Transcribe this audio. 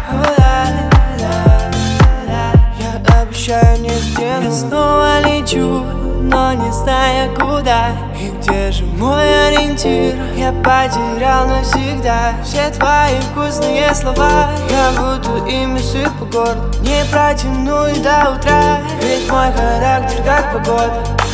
Я обещаю не сделать. Я снова лечу, но не зная куда. И где же мой ориентир? Я потерял навсегда все твои вкусные слова. Я буду ими сыпать по городу, не протяну и до утра. Ведь мой характер как погода.